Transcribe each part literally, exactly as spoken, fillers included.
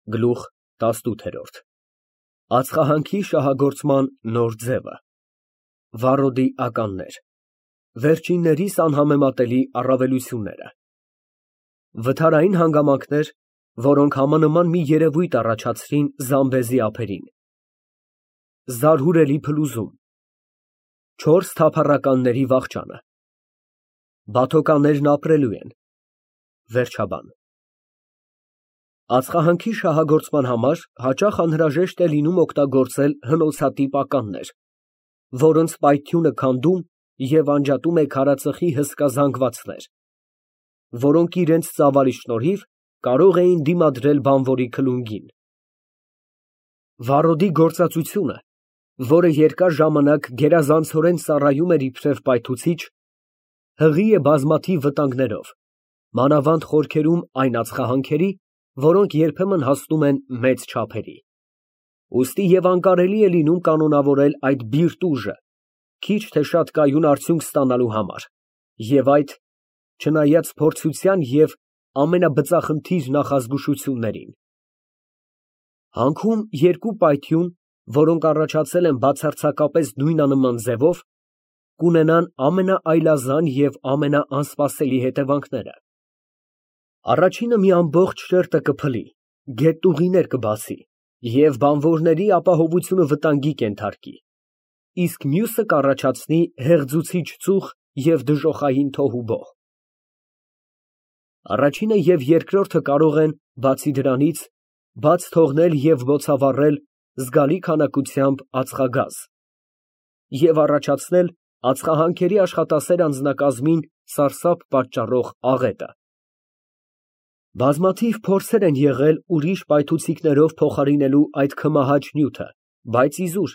Գլուխ տասնութ։ Ածխահանքի շահագործման նոր ձևը։ Վառոդի ականներ։ Վերջիններիս անհամեմատելի առավելությունները։ Վթարային հանգամանքներ, որոնք համանման մի երևույթ առաջացրին Զամբեզի ափերին։ Զարհուրելի փլուզում։ Չորս թափառականների վախճանը։ Բաթոկաներն ապրելու են։ Վերջաբան։ Ածխահանքի շահագործման համար հաճախ անհրաժեշտ է լինում օգտագործել հնոցատիպ ականներ, որոնց պայթյունը քանդում և անջատում է քարածխի հսկա զանգվածներ, որոնք իրենց ծավալի շնորհիվ կարող էին դիմադրել բանվորի քլունգին։ Վառոդի գործածությունը, որը երկար ժամանակ գերազանցորեն ծառայում էր իբրև պայթուցիչ, հղի է բազմաթիվ վտանգներով, մանավանդ խորքերում այն ածխահանքերի, որոնք երբեմն հասնում են մեծ չափերի։ Ուստի և անկարելի է լինում կանոնավորել այդ բիրտ ուժը, քիչ թե շատ կայուն արդյունք ստանալու համար, և այդ չնայած փորձության և ամենաբծախնդիր նախազգուշություններին։ Հանքում երկու պայթյուն, որոնք առաջացել են բացարձակապես նույնանման ձևով, կունենան ամենաայլազան և ամենաանսպասելի հետևանքները։ Առաջինը մի ամբողջ շերտը կփլի, գետտուղիներ կբացի և բանվորների ապահովությունը վտանգի կենթարկի, իսկ մյուսը կառաջացնի հեղձուցիչ ծուխ և դժոխային թոհուբոհ։ Առաջինը և երկրորդը կարող են, բացի դրանից, բաց թողնել և բոցավառել զգալի քանակությամբ ածխագազ և առաջացնել ածխահանքերի աշխատասեր անձնակազմին սարսափ պատճառող աղետը։ Բազմաթիվ փորձեր են եղել ուրիշ պայթուցիկներով փոխարինելու այդ քմահաճ նյութը, բայց իզուր։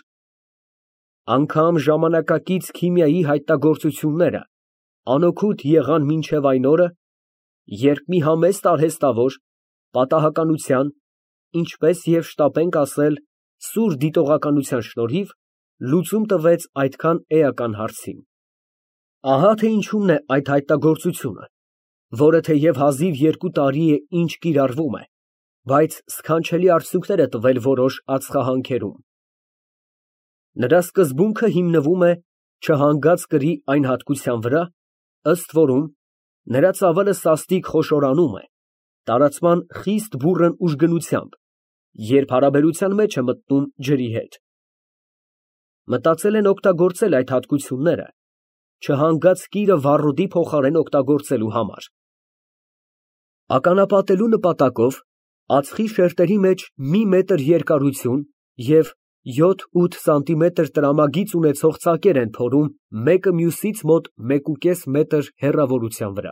Անգամ ժամանակակից քիմիայի հայտնագործությունները անօգուտ եղան մինչև այն օրը, երբ մի համեստ արհեստավոր պատահականության, ինչպես և շտապենք ասել, սուր դիտողականության շնորհիվ լուծում տվեց այդքան էական հարցին։ Ահա թե ինչումն է այդ հայտնագործությունը, որը թեև հազիվ երկու տարի է ինչ կիրառվում է, բայց սքանչելի արդյունքներ է տվել որոշ ածխահանքերում։ Նրա սկզբունքը հիմնվում է չհանգած կրի այն հատկության վրա, ըստ որում նրա ծավալը սաստիկ խոշորանում է, տարածման խիստ բուռն ուժգնությամբ, երբ հարաբերության մեջ է մտնում ջրի հետ։ Մտածել են օգտագործել այդ հատկությունները չհանգած կիրը վառոդի փոխարեն օգտագործելու համար։ Ականապատելու նպատակով ածխի շերտերի մեջ մի մետր երկարություն և յոթ֊ութ սանտիմետր տրամագիծ ունեցող ծակեր են փորում մեկը մյուսից մոտ մեկուկես մետր հեռավորության վրա։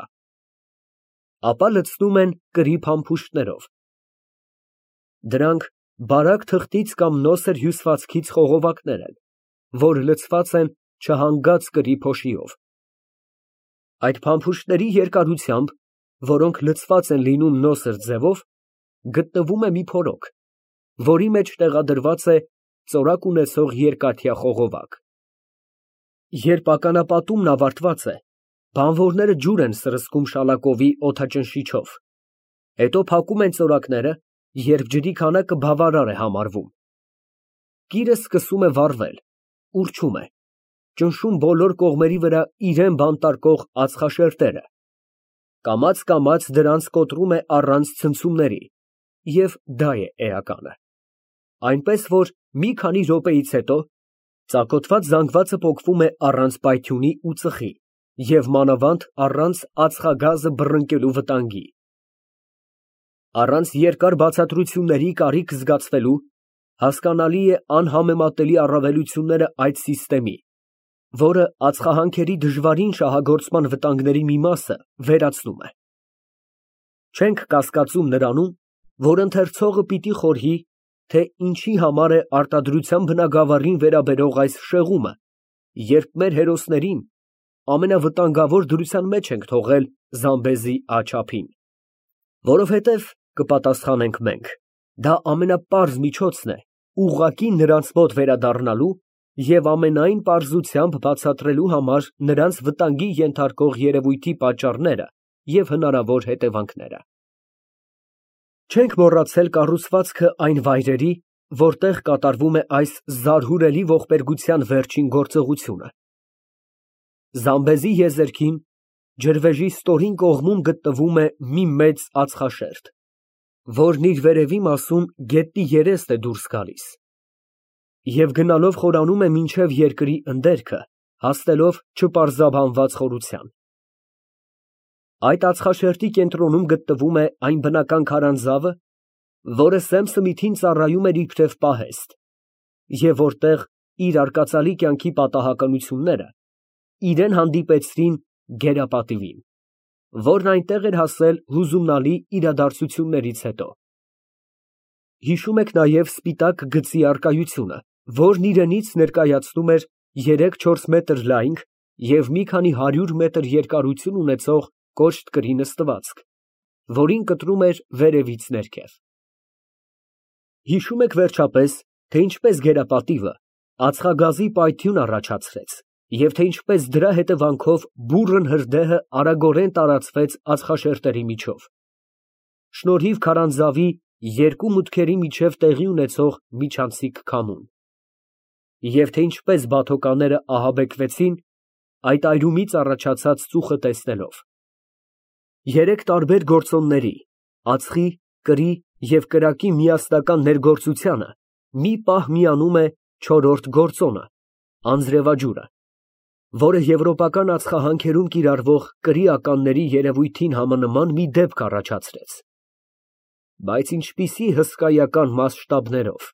Ապա լցնում են կրի փամփուշտներով։ Դրանք բարակ թղթից կամ նոսր հյուսվածքից խողովակներ են, որ լցված են չհանգած կրի փոշիով։ Այդ փամփուշտների երկարությամբ, որոնք լցված են լինում նոսր ձևով, գտնվում է մի փորոք, որի մեջ տեղադրված է ծորակ ունեցող երկաթյա խողովակ։ Երբ ականապատումն ավարտված է, բանվորները ջուր են սրսկում շալակովի օդաճնշիչով, հետո փակում են ծորակները, երբ ջրի քանակը բավարար է համարվում։ Կիրը սկսում է վառվել, ուռչում է, ճնշում բոլոր կողմերի վրա իրան բանտարկող ածխաշերտերը, կամաց֊կամաց դրանց կոտրում է առանց ցնցումների, և դա է էականը։ Այնպես որ մի քանի րոպեից հետո ծակոտված զանգվածը պոկվում է առանց պայթյունի ու ծխի և մանավանդ առանց ածխագազը բռնկելու վտանգի։ Առանց երկար բացատրությունների կարիք զգացվելու, հասկանալի է անհամեմատելի առավելությունները այդ սիստեմի, որը ածխահանքերի դժվարին շահագործման վտանգների մի մասը վերացնում է։ Չենք կասկածում նրանում, որ ընթերցողը պիտի խորհի, թե ինչի համար է արտադրության բնագավառին վերաբերող այս շեղումը, երբ մեր հերոսներին ամենավտանգավոր դրության մեջ ենք թողել Զամբեզի աջափին։ Որովհետև, կպատասխանենք մենք, դա ամենապարզ միջոցն է ուղղակի նրանց մոտ վերադառնալու և ամենայն պարզությամբ բացատրելու համար նրանց վտանգի ենթարկող երևույթի պատճառները և հնարավոր հետևանքները։ Չենք մոռացել կառուցվածքը այն վայրերի, որտեղ կատարվում է այս զարհուրելի ողբերգության վերջին գործողությունը։ Զամբեզի եզերքին, ջրվեժի ստորին կողմում գտնվում է մի մեծ ածխաշերտ, որն իր վերևի մասում գետնի երեստ է դուրս գալիս և գնալով խորանում է մինչև երկրի ընդերքը, հասնելով չպարզաբանված խորության։ Այդ ածխաշերտի կենտրոնում գտնվում է այն բնական քարանձավը, որը Սեմ Սմիթին ծառայում էր իբրև պահեստ, և որտեղ իր արկածալի կյանքի պատահականությունները իրան հանդիպեցրին գերապատիվին, որն այնտեղ էր հասել հուզումնալի իրադարձություններից հետո։ Հիշում եք նաև սպիտակ գծի առկայությունը, որն իրենից ներկայացնում էր երեք֊չորս մետր լայնք և մի քանի հարյուր մետր երկարություն ունեցող կոշտ կրի նստվածք, որին կտրում էր վերևից ներքև։ Հիշում եք վերջապես, թե ինչպես գերապատիվը ածխագազի պայթյուն առաջացրեց և թե ինչպես դրա հետևանքով բուռն հրդեհը արագորեն տարածվեց ածխաշերտերի միջով, շնորհիվ քարանձավի երկու մուտքերի միջև տեղի ունեցող միջանցիկ քամուն, և թե ինչպես բաթոկանները ահաբեկվեցին այդ այրումից առաջացած ծուխը տեսնելով։ Երեք տարբեր գործոնների՝ ածխի, կրի և կրակի միասնական ներգործությանը մի պահ միանում է չորրորդ գործոնը՝ անձրևաջուրը, որը եվրոպական ածխահանքերում կիրառվող կրի ականների երևույթին համանման մի դեպք առաջացրեց, բայց ինչպիսի հսկայական մասշտաբներով։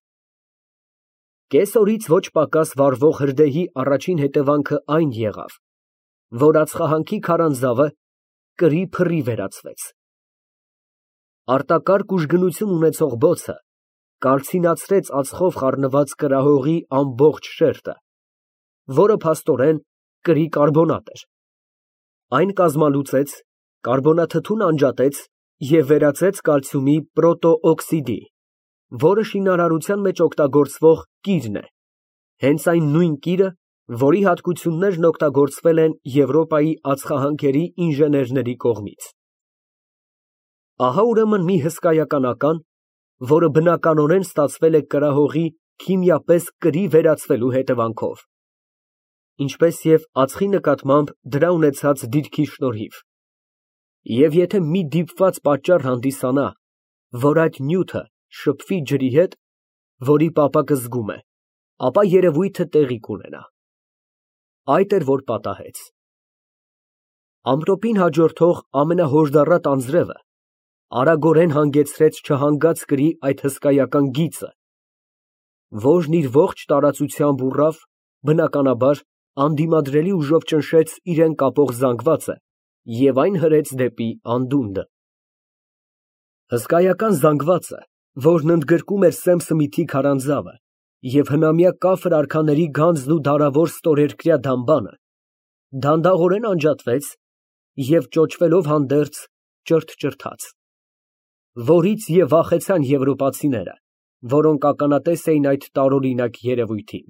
Կես օրից ոչ պակաս վառվող հրդեհի առաջին հետևանքը այն եղավ, որ ածխահանքի քարանձավը կրի փռի վերածվեց։ Արտակարգ ուժգնություն ունեցող բոցը կալցինացրեց ածխով խառնված կրահողի ամբողջ շերտը, որը փաստորեն կրի կարբոնատ էր։ Այն կազմալուծեց, կարբոնաթթուն անջատեց և վերածեց կալցիումի պրոտոօքսիդի, որը շինարարության մեջ օգտագործվող կիրն է, հենց այն նույն կիրը, որի հատկություններն օգտագործվել են Եվրոպայի ածխահանքերի ինժեներների կողմից։ Ահա ուրեմն մի հսկայական ական, որը բնականորեն ստացվել է կրահողի քիմիապես կրի վերածվելու հետևանքով, ինչպես և ածխի նկատմամբ դրա ունեցած դիրքի շնորհիվ, և եթե մի դիպված պատճառ հանդիսանա, որ այդ նյութը շփվի ջրի հետ, որի պապակը զգում է, ապա երևույթը տեղի կունենա։ Այդ էր, որ պատահեց։ Ամպրոպին հաջորդող ամենահորդառատ անձրևը արագորեն հանգեցրեց չհանգած կրի այդ հսկայական գիծը, որն իր ողջ տարածությամբ ուռավ, բնականաբար, անդիմադրելի ուժով ճնշեց իրան կապող զանգվածը և այն հրեց դեպի անդունդը։ Հսկայական զանգվածը, որն ընդգրկում էր Սեմ Սմիթի քարանձավը և հնամյա կաֆր արքաների գանձն ու դարավոր ստորերկրյա դամբանը, դանդաղորեն անջատվեց և ճոճվելով հանդերձ ճրթ֊ճրթաց, որից և վախեցան եվրոպացիները, որոնք ականատես էին այդ տարօրինակ երևույթին։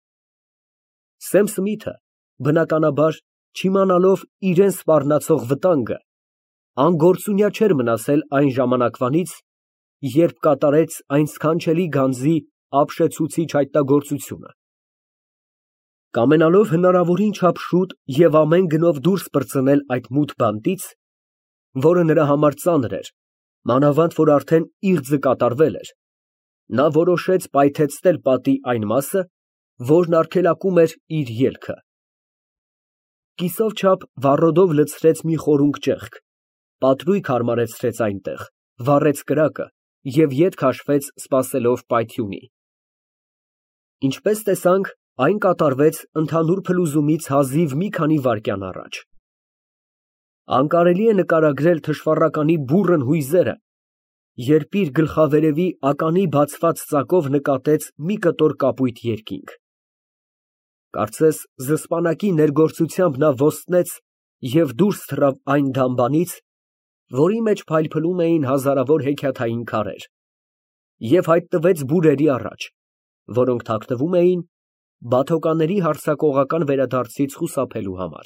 Սեմ Սմիթը, բնականաբար, չիմանալով իրան սպառնացող վտանգը, անգործունյա չէր մնացել այն ժամանակվանից, երբ կատարեց այն սքանչելի գանձի ապշեցուցիչ հայտնագործությունը։ Կամենալով հնարավորին չափ շուտ և ամեն գնով դուրս պրծնել այդ մութ բանտից, որը նրա համար ծանր էր, մանավանդ որ արդեն իղձը կատարվել էր, նա որոշեց պայթեցնել պատի այն մասը, որն արգելակում էր իր ելքը։ Կիսով չափ վառոդով լցրեց մի խորունկ ճեղք, պատրույգ հարմարեցրեց այնտեղ, վառեց կրակը և ետ քաշվեց սպասելով պայթյունի։ Ինչպես տեսանք, այն կատարվեց ընդհանուր փլուզումից հազիվ մի քանի վայրկյան առաջ։ Անկարելի է նկարագրել թշվառականի բուռն հույզերը, երբ իր գլխավերևի ականի բացված ծակով նկատեց մի կտոր կապույտ երկինք։ Կարծես զսպանակի ներգործությամբ նա ոստնեց և դուրս թռավ այն դամբանից, որի մեջ փայլփլում էին հազարավոր հեքիաթային քարեր, և հայտնվեց բուրերի առաջ, որոնք թաքնվում էին բաթոկանների հարձակողական վերադարձից խուսափելու համար։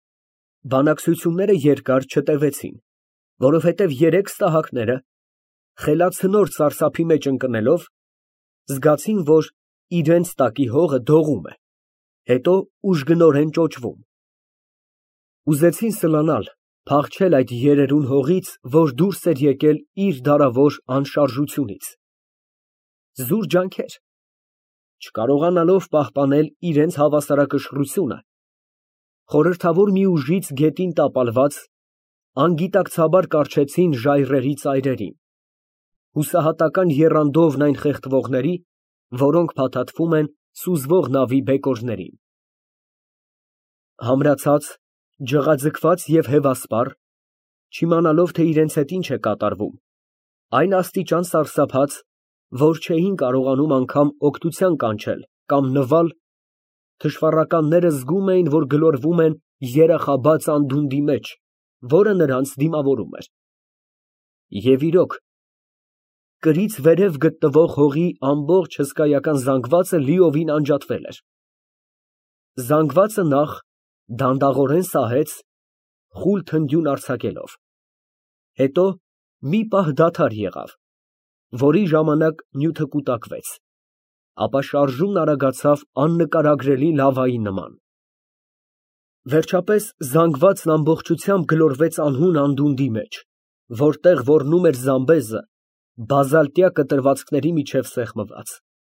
Բանակցությունները երկար չտևեցին, որովհետև երեք ստահակները, խելացնոր սարսափի մեջ ընկնելով, զգացին, որ իրենց տակի հողը դողում է, հետո ուժգնորեն ճոճվում։ Ուզեցին սլանալ, փախչել այդ երերուն հողից, որ դուրս էր եկել իր դարավոր անշարժությունից։ Զուր ջանքեր։ Չկարողանալով պահպանել իրենց հավասարակշռությունը, խորհրդավոր մի ուժից գետին տապալված, անգիտակցաբար կառչեցին ժայռերի ծայրերին, հուսահատական եռանդովն այն խեղդվողների, որոնք փաթաթվում են սուզվող նավի բեկորներին։ Համրացած, ջղաձգված և հևասպառ, չիմանալով, թե իրենց հետ ինչ է կատարվում, այն աստիճան սարսափած, որ չէին կարողանում անգամ օգնության կանչել կամ նվալ, թշվառականները զգում էին, որ գլորվում են երախաբաց անդունդի մեջ, որը նրանց դիմավորում էր։ Եվ իրոք, կրից վերև գտնվող հողի ամբողջ հսկայական զանգվածը լիովին անջատվել էր։ Զանգվածը նախ դանդաղորեն սահեց, խուլ թնդյուն արձակելով, հետո մի պահ դադար եղավ, որի ժամանակ նյութը կուտակվեց, ապա շարժումն արագացավ աննկարագրելի լավայի նման։ Վերջապես զանգվածն ամբողջությամբ գլորվեց անհուն անդունդի մեջ, որտեղ ոռնում էր զամբեզը, բազալտյա կտրվածքների միջև սեղմված։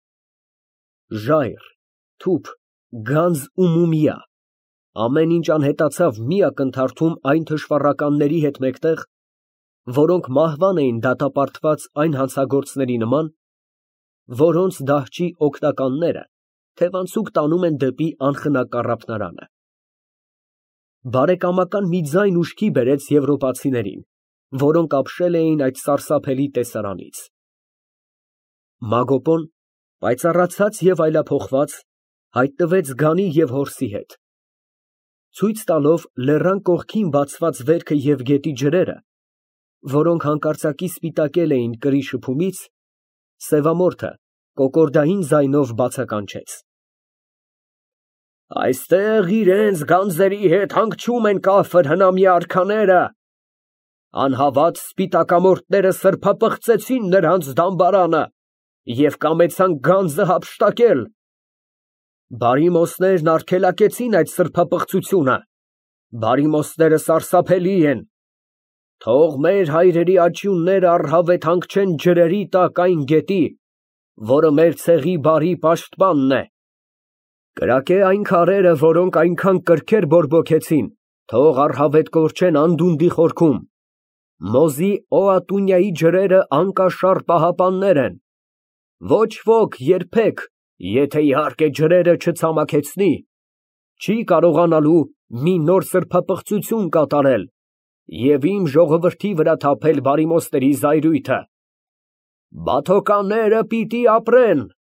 Ժայռ, թուփ, գանձ ու մումիա, ամեն ինչ անհետացավ մի ակնթարթում այն թշվառականների հետ մեկտեղ, որոնք մահվան էին դատապարտված այն հանցագործների նման, որոնց դահճի օգնականները թևանցուկ տանում են դեպի անխնակ առափնարանը։ Բարեկամական մի ձայն ուշքի բերեց եվրոպացիներին, որոնք ապշել էին այդ սարսափելի տեսարանից։ Մագոպոն, պայծառացած և այլափոխված, հայտնվեց Գանի և հորսի հետ, ցույց տալով լեռան կողքին բացված վերքը և գետի ջրերը, որոնք հանկարծակի սպիտակել էին կրի շփումից, սևամորթը կոկորդային ձայնով բացականչեց. Այստեղ իրենց գանձերի հետ հանգչում են կաֆր հնամյա արքաները, անհավատ սպիտակամորթները սրբապղծեցին նրանց դամբարանը և կամեցան գանձը հափշտակել, բարիմոսներն արգելակեցին այդ սրբապղծությունը, բարիմոսները սարսափելի են, թող մեր հայրերի աճյունները առհավետ հանգչեն ջրերի տակ այն գետի, որը մեր ցեղի բարի պաշտպանն է, կրակե այն քարերը, որոնք այնքան կրքեր բորբոքեցին, թող առհավետ կորչեն անդունդի խորքում, Մոզի Օատունյայի ջրերը անկաշառ պահապաններ են, ոչ ոք երբեք, եթե իհարկե ջրերը չցամաքեցնի, չի կարողանալու մի նոր սրբապղծություն կատարել և իմ ժողովրդի վրա թափել բարիմոսների զայրույթը։ Բաթոկանները պիտի ապրեն։